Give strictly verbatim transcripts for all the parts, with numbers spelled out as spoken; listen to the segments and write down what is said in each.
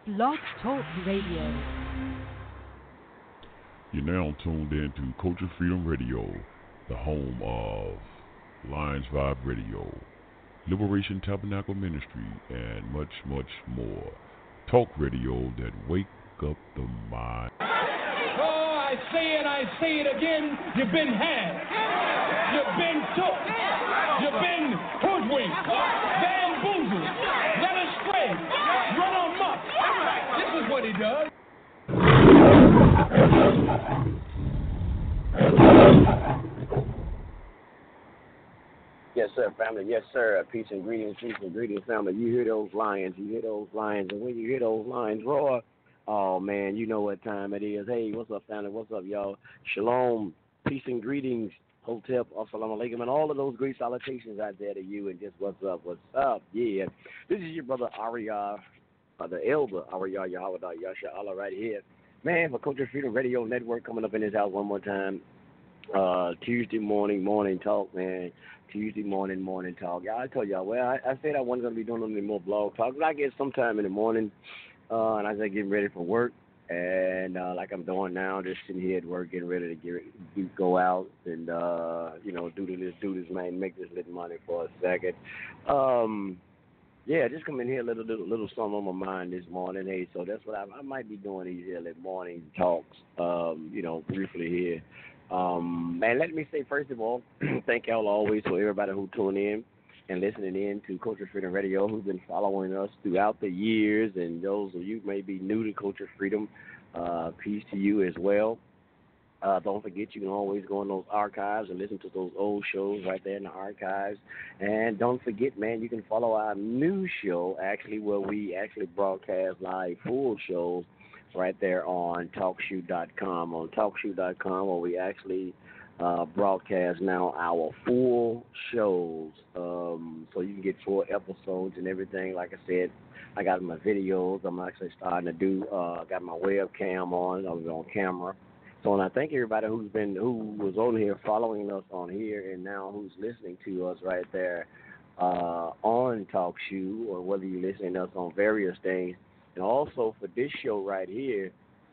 Blog Talk Radio. You're now tuned in to Culture Freedom Radio, the home of Lions Vibe Radio, Liberation Tabernacle Ministry, and much, much more. Talk radio that wake up the mind. Oh, I say it, I say it again. You've been had. You've been took. You've been hoodwinked, bamboozled, led astray, run amok. This is what he does. Yes, sir, family. Yes, sir. Peace and greetings, peace and greetings, family. You hear those lions. You hear those lions. And when you hear those lions roar, oh, man, you know what time it is. Hey, what's up, family? What's up, y'all? Shalom, peace and greetings, Hotep, assalamu alaikum, and all of those great salutations out there to you. And just what's up, what's up? Yeah. This is your brother Ariyah, uh, the elder Ariyah Yahweh Yasha Allah right here. Man, for Culture Freedom Radio Network coming up in this house one more time. Uh, Tuesday morning, morning talk, man. Tuesday morning, morning talk. Yeah, I told y'all, well, I, I said I wasn't going to be doing any more blog talk, but I get sometime in the morning, uh, and I was getting ready for work, and uh, like I'm doing now, just sitting here at work, getting ready to get do, go out and, uh, you know, do this, do this, man, make this little money for a second. Um, yeah, just come in here, a little, little, little something on my mind this morning. Hey, so that's what I, I might be doing these here, like morning talks, um, you know, briefly here. Um, man, let me say, first of all, thank y'all always for everybody who tune in and listening in to Culture Freedom Radio, who's been following us throughout the years, and those of you who may be new to Culture Freedom, uh, peace to you as well. Uh, don't forget, you can always go in those archives and listen to those old shows right there in the archives. And don't forget, man, you can follow our new show, actually, where we actually broadcast live full shows right there on talk shoe dot com. On talk shoe dot com, where we actually uh, broadcast now our full shows. Um, so you can get full episodes and everything. Like I said, I got my videos. I'm actually starting to do, uh, I got my webcam on. I was on camera. So and I thank everybody who's been, who was on here following us on here and now who's listening to us right there uh, on TalkShoe, or whether you're listening to us on various things. And also for this show right here,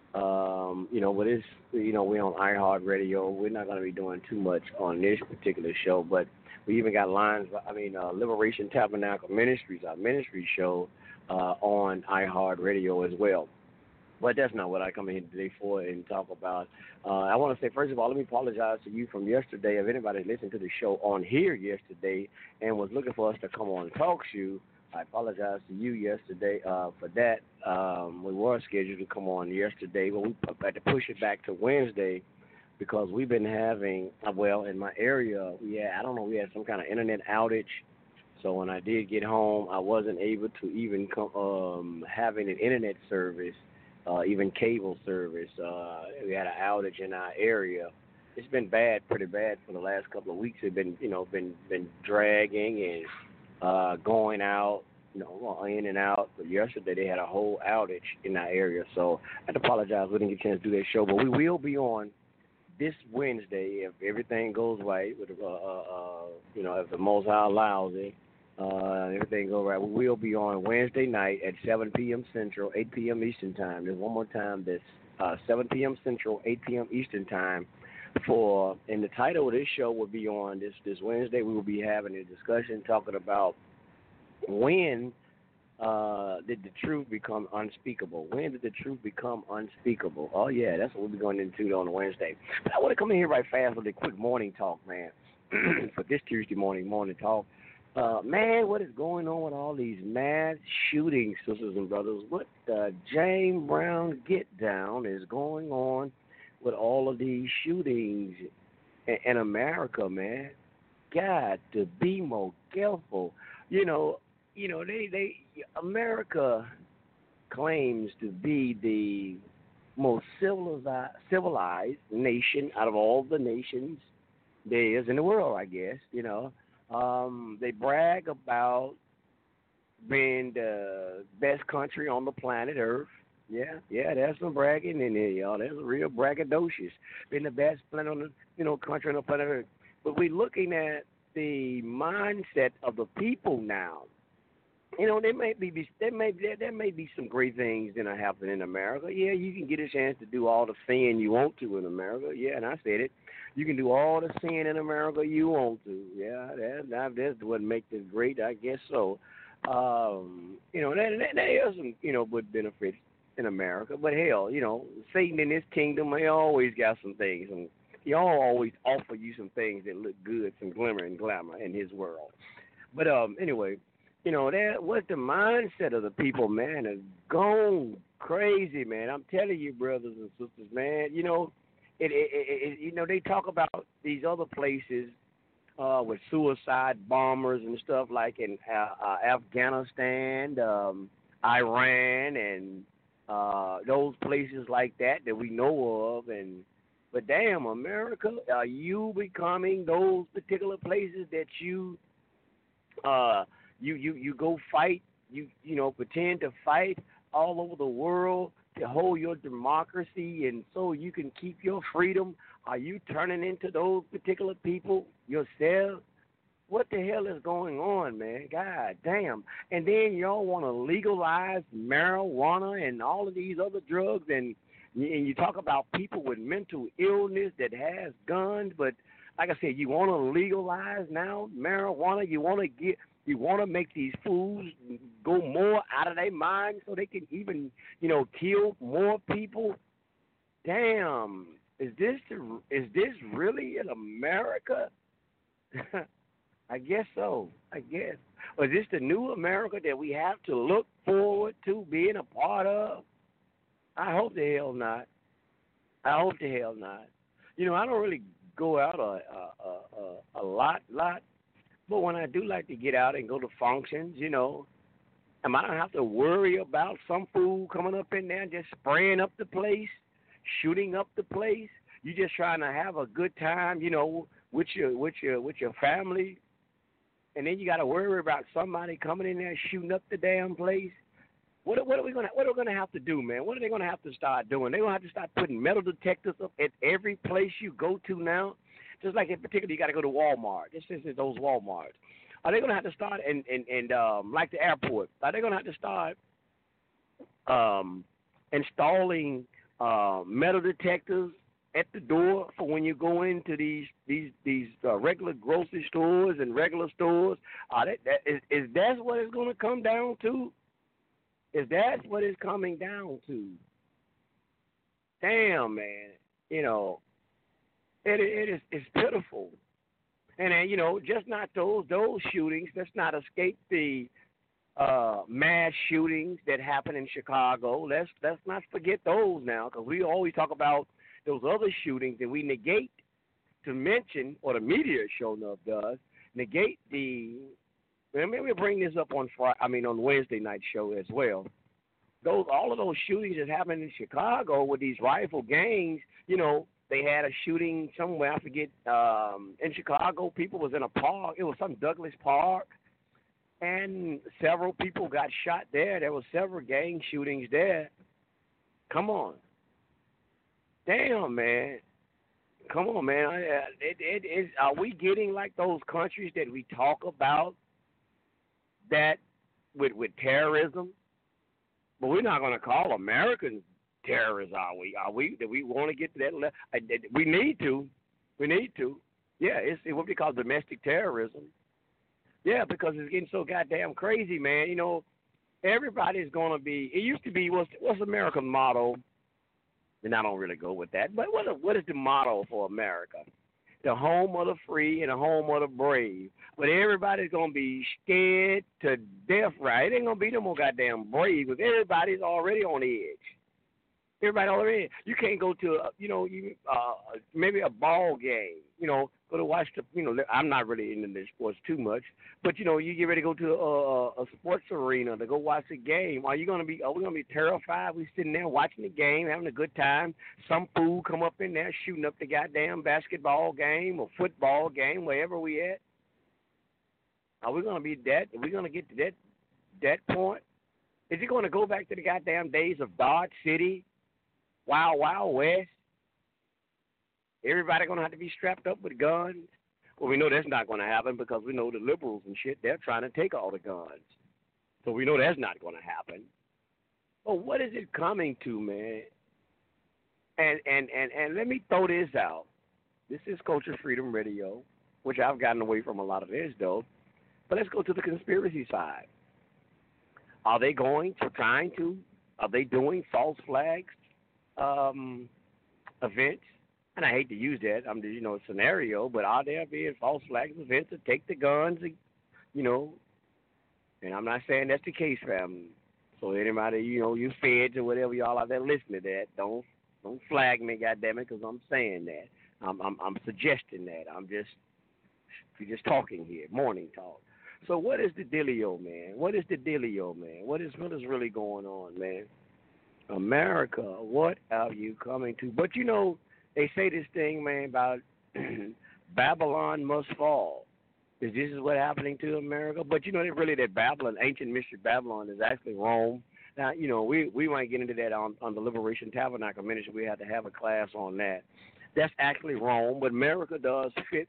um, you know, with this, you know, we're on iHeartRadio. We're not going to be doing too much on this particular show, but we even got lines, I mean, uh, Liberation Tabernacle Ministries, our ministry show, uh, on iHeartRadio as well. But that's not what I come in here today for and talk about. Uh, I want to say, first of all, let me apologize to you from yesterday. If anybody listened to the show on here yesterday and was looking for us to come on TalkShoe, I apologize to you yesterday uh, for that. Um, we were scheduled to come on yesterday, but we had to push it back to Wednesday because we've been having, uh, well, in my area, we had, I don't know, we had some kind of internet outage. So when I did get home, I wasn't able to even come um, having an internet service, uh, even cable service. Uh, we had an outage in our area. It's been bad, pretty bad for the last couple of weeks. It's been, you know, been been dragging and Uh, going out, you know, in and out. But yesterday they had a whole outage in our area, so I had to apologize. We didn't get a chance to do that show, but we will be on this Wednesday if everything goes right. With uh, uh, uh, you know, if the Most High allows it, uh, everything goes right. We will be on Wednesday night at seven p.m. Central, eight p.m. Eastern Time. There's one more time. That's uh, seven p.m. Central, eight p.m. Eastern Time. For and the title of this show will be on this this Wednesday. We will be having a discussion talking about when uh, did the truth become unspeakable? When did the truth become unspeakable? Oh yeah, that's what we'll be going into on Wednesday. But I want to come in here right fast with a quick morning talk, man, for this Tuesday morning morning talk. Uh, man, what is going on with all these mass shootings, sisters and brothers? What the James Brown get down is going on with all of these shootings in, in America, man? Got to be more careful. You know, you know, they, they America claims to be the most civilized, civilized nation out of all the nations there is in the world, I guess. You know, um, they brag about being the best country on the planet Earth. Yeah, yeah, there's some bragging in there, y'all. There's a real braggadocious. Been the best planet on the, you know, country on the planet Earth. But we're looking at the mindset of the people now. you know, there may be there may there, there may be some great things that are happening in America. Yeah, you can get a chance to do all the sin you want to in America. Yeah, and I said it. You can do all the sin in America you want to. Yeah, that that that's what makes this great. I guess so. Um, you know, there, there there are some you know good benefits in America, but hell, you know, Satan in his kingdom, he always got some things, and he always offer you some things that look good, some glimmer and glamour in his world. But um, anyway, you know, that what the mindset of the people, man, has gone crazy, man. I'm telling you, brothers and sisters, man. You know, it, it, it, it you know, they talk about these other places uh, with suicide bombers and stuff like in uh, uh, Afghanistan, um, Iran, and uh, those places like that that we know of, and but damn, America, are you becoming those particular places that you uh you you you go fight, you you know pretend to fight all over the world to hold your democracy and so you can keep your freedom? Are you turning into those particular people yourself? What the hell is going on, man? God damn. And then y'all want to legalize marijuana and all of these other drugs, and and you talk about people with mental illness that has guns, but like I said, you want to legalize now marijuana. You want to get, you want to make these fools go more out of their mind so they can even, you know, kill more people. Damn, is this is this really in America? I guess so. I guess. Or is this the new America that we have to look forward to being a part of? I hope the hell not. I hope the hell not. You know, I don't really go out a a, a, a lot, lot, but when I do like to get out and go to functions, you know, am I don't have to worry about some fool coming up in there and just spraying up the place, shooting up the place. You just trying to have a good time, you know, with your with your with your family, and then you got to worry about somebody coming in there shooting up the damn place. What, what are we gonna What are we gonna have to do, man? What are they gonna have to start doing? They're gonna have to start putting metal detectors up at every place you go to now. Just like in particular, you got to go to Walmart. This is those Walmarts. Are they gonna have to start and and and um, like the airport? Are they gonna have to start um, installing uh, metal detectors at the door for when you go into these these these uh, regular grocery stores and regular stores? Are that, that is, is that what it's gonna come down to? Is that what it's coming down to? Damn, man. You know, it, it is it's pitiful. And, then, you know, just not those those shootings. Let's not escape the uh, mass shootings that happened in Chicago. Let's, let's not forget those now, because we always talk about those other shootings and we negate to mention, or the media sure enough does, negate the Maybe we'll bring this up on Friday, I mean on Wednesday night show as well. Those all of those shootings that happened in Chicago with these rifle gangs, you know, they had a shooting somewhere, I forget, um, in Chicago. People was in a park. It was some Douglas Park, and several people got shot there. There were several gang shootings there. Come on. Damn, man. Come on, man. It, it, it, are we getting like those countries that we talk about that with with terrorism? But we're not going to call Americans terrorists, are we? Are we? Do we want to get to that level? We need to. We need to. Yeah, it's what we call domestic terrorism. Yeah, because it's getting so goddamn crazy, man. You know, everybody's going to be. It used to be what's what's America's motto, and I don't really go with that. But what what is the motto for America? The home of the free and the home of the brave. But everybody's going to be scared to death, right? It ain't going to be no more goddamn brave because everybody's already on the edge. Everybody already, you can't go to, a, you know, you, uh, maybe a ball game, you know, go to watch the, you know, I'm not really into this sports too much, but, you know, you get ready to go to a, a sports arena to go watch a game. Are you going to be, are we going to be terrified? We sitting there watching the game, having a good time. Some fool come up in there shooting up the goddamn basketball game or football game, wherever we at. Are we going to be that? Are we going to get to that, that point? Is it going to go back to the goddamn days of Dodge City? Wild, Wild West. Everybody going to have to be strapped up with guns. Well, we know that's not going to happen because we know the liberals and shit, they're trying to take all the guns. So we know that's not going to happen. But what is it coming to, man? And, and, and, and let me throw this out. This is Culture Freedom Radio, which I've gotten away from a lot of this, though. But let's go to the conspiracy side. Are they going to, trying to, are they doing false flags um, events? And I hate to use that, I'm you know, scenario, but are there being false flags events to take the guns, and, you know, and I'm not saying that's the case, fam. So anybody, you know, you feds or whatever y'all out there listening to that, don't don't flag me, goddammit, because I'm saying that. I'm, I'm I'm suggesting that. I'm just we're just talking here, morning talk. So what is the dealio, man? What is the dealio, man? What is what is really going on, man? America, what are you coming to? But you know, they say this thing, man, about Babylon must fall. Is this is what happening to America? But you know, that really that Babylon, ancient mystery Babylon, is actually Rome. Now, you know, we we might get into that on, on the Liberation Tabernacle Ministry. We have to have a class on that. That's actually Rome, but America does fit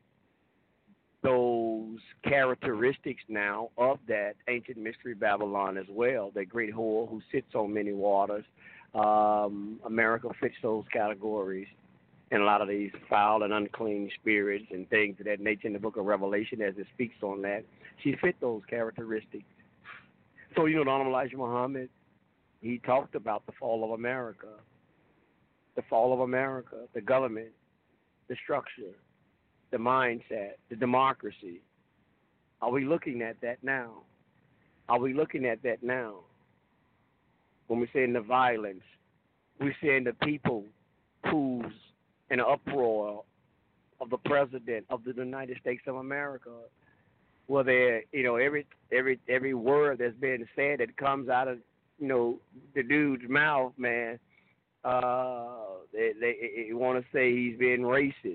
those characteristics now of that ancient mystery Babylon as well, that great whore who sits on many waters. Um, America fits those categories. And a lot of these foul and unclean spirits and things of that nature in the book of Revelation, as it speaks on that, she fit those characteristics. So, you know, Donald Elijah Muhammad, he talked about the fall of America, the fall of America, the government, the structure, the mindset, the democracy. Are we looking at that now? Are we looking at that now? When we're saying the violence, we're saying the people who's in an uproar of the president of the United States of America, where they, you know, every every every word that's being said that comes out of, you know, the dude's mouth, man, uh, they they, they want to say he's being racist.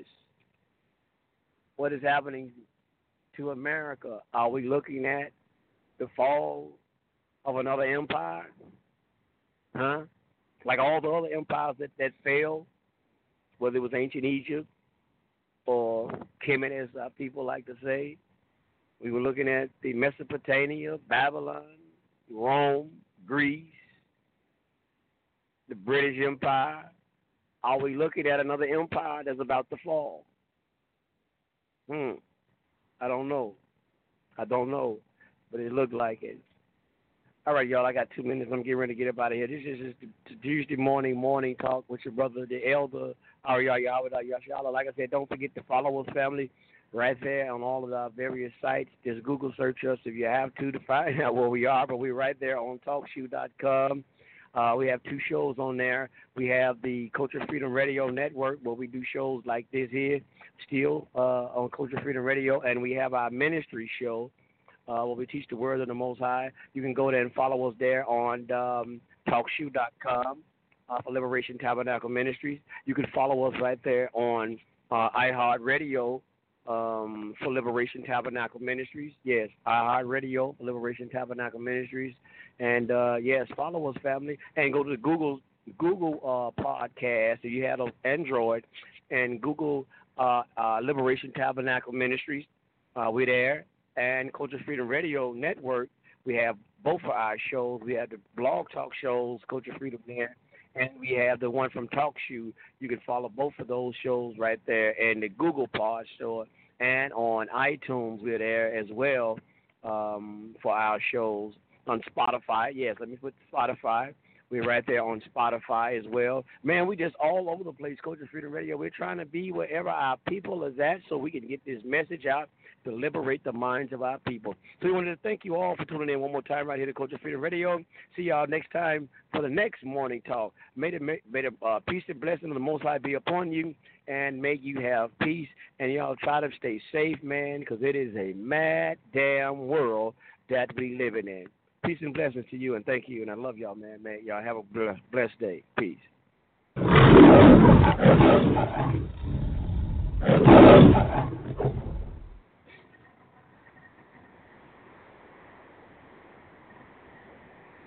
What is happening to America? Are we looking at the fall of another empire? Huh? Like all the other empires that, that fell, whether it was ancient Egypt or Kemet, as uh, people like to say. We were looking at the Mesopotamia, Babylon, Rome, Greece, the British Empire. Are we looking at another empire that's about to fall? Hmm. I don't know. I don't know. But it looked like it. All right, y'all, I got two minutes. I'm getting ready to get up out of here. This is just the Tuesday morning, morning talk with your brother, the elder, Ariel Yahweh Yashala. Like I said, don't forget to follow us, family, right there on all of our various sites. Just Google search us if you have to to find out where we are. But we're right there on talk shoe dot com. Uh, we have two shows on there. We have the Culture Freedom Radio Network, where we do shows like this here, still uh, on Culture Freedom Radio. And we have our ministry show, Uh, where we teach the word of the Most High. You can go there and follow us there on um, talk shoe dot com uh, for Liberation Tabernacle Ministries. You can follow us right there on uh, iHeartRadio um, for Liberation Tabernacle Ministries. Yes, iHeartRadio for Liberation Tabernacle Ministries. And, uh, yes, follow us, family. And go to the Google Google uh, podcast if you have an Android, and Google uh, uh, Liberation Tabernacle Ministries. Uh, we're there. And Culture Freedom Radio Network, we have both of our shows. We have the Blog Talk shows, Culture Freedom there, and we have the one from Talk Shoe. You can follow both of those shows right there, and the Google Pod Store, and on iTunes we're there as well um, for our shows. On Spotify, yes, let me put Spotify. We're right there on Spotify as well. Man, we just all over the place, Culture Freedom Radio. We're trying to be wherever our people is at so we can get this message out to liberate the minds of our people. So we wanted to thank you all for tuning in one more time right here to Culture Freedom Radio. See y'all next time for the next morning talk. May the, may the uh, peace and blessing of the Most High be upon you, and may you have peace. And y'all try to stay safe, man, because it is a mad damn world that we living in. Peace and blessings to you, and thank you, and I love y'all, man. Man, y'all have a blessed day. Peace.